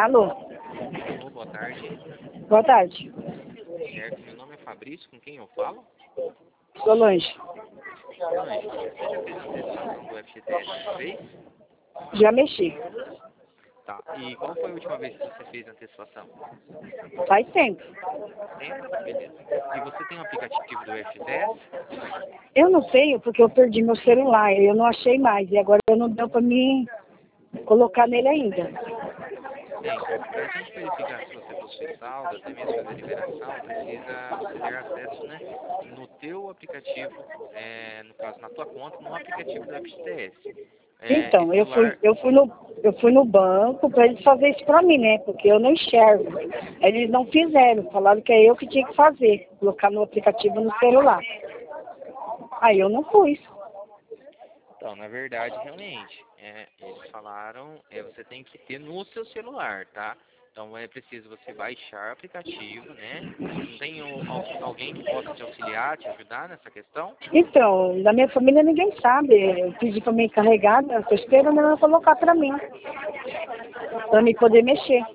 Alô? Alô, boa tarde. Boa tarde. Certo, meu nome é Fabrício, com quem eu falo? Solange. Solange, você já fez a antecipação do FGTS uma vez? Já mexi. Tá, e qual foi a última vez que você fez a antecipação? Faz tempo. Tempo? Beleza. E você tem o aplicativo do FGTS? Eu não tenho porque eu perdi meu celular. Eu não achei mais. E agora não deu pra mim colocar nele ainda. Então, para a gente verificar se você possui saldo, até mesmo fazer liberação, precisa você ter acesso, né, no teu aplicativo, no caso na tua conta, no aplicativo do FGTS. Então, Esse celular, eu fui no banco para eles fazerem isso para mim, né? Porque eu não enxergo. Eles não fizeram, falaram que é eu que tinha que fazer, colocar no aplicativo no celular. Aí eu não fui. então, na verdade, realmente, eles falaram, você tem que ter no seu celular, tá? Então é preciso você baixar o aplicativo, né? Não tem alguém que possa te auxiliar, te ajudar nessa questão? Então, da minha família ninguém sabe. Eu pedi para minha encarregada, estou esperando ela colocar para mim, para me poder mexer.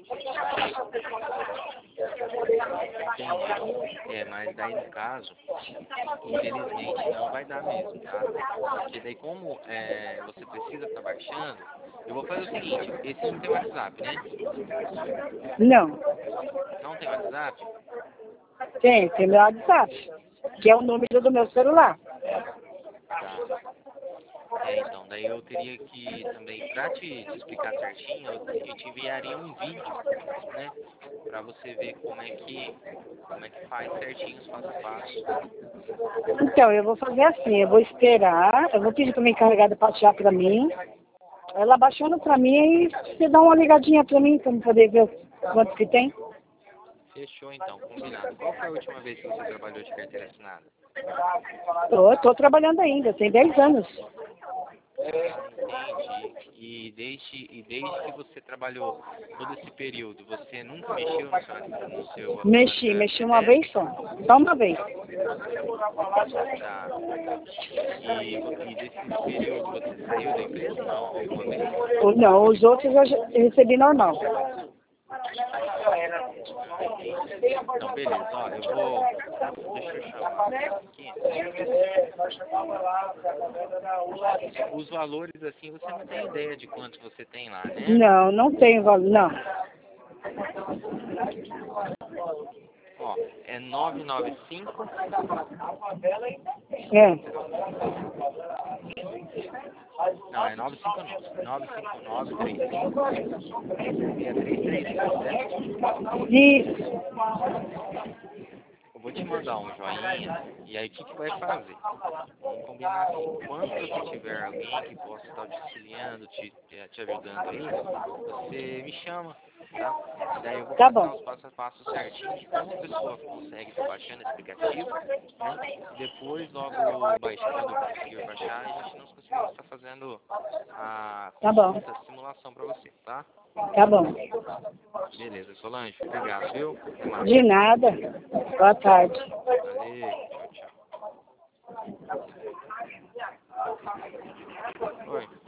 Entendi. Mas daí no caso, infelizmente não vai dar mesmo, tá? Porque daí como você precisa estar baixando, eu vou fazer o seguinte, esse não tem WhatsApp, né? Não, Não tem WhatsApp? tem meu WhatsApp, que é o número do meu celular. Tá. Então, daí eu teria que também, para te explicar certinho, eu te enviaria um vídeo, né? Para você ver como é que faz certinho os passo a passo. Então, eu vou fazer assim, eu vou esperar, eu vou pedir para minha encarregada baixar para mim. Ela baixando para mim e você dá uma ligadinha para mim, para eu poder ver quanto que tem. Fechou então, combinado. Qual foi a última vez que você trabalhou de carteira assinada? Tô trabalhando ainda, tem 10 anos. Entendi. E desde que você trabalhou todo esse período, você nunca mexeu no seu Mexi uma FGTS? vez só uma vez. Tá. E desse período você saiu da empresa ou não? Alguma vez? Não, os outros eu recebi normal. Entendi. Então, beleza. Ó, deixa eu chamar aqui. Os valores, assim, você não tem ideia de quanto você tem lá, né? Não tem valor, não. Ó, é 995. É, Não, é 959. 95935 6333, certo? isso. Eu vou te mandar um joinha e aí o que vai fazer? Vamos combinar assim. Quando você tiver alguém que possa estar te auxiliando, te ajudando aí, você me chama, tá? E daí eu vou Tá passar bom, os passo a passo certinho de como a pessoa consegue estar baixando esse aplicativo, né? Depois, logo quando eu conseguir baixar, a gente nós conseguimos estar fazendo a tá bom, consulta, a simulação para você, tá? tá bom. Beleza, Solange, obrigado, viu? Até mais. De nada. Boa tarde. Valeu, tchau, tchau. Oi.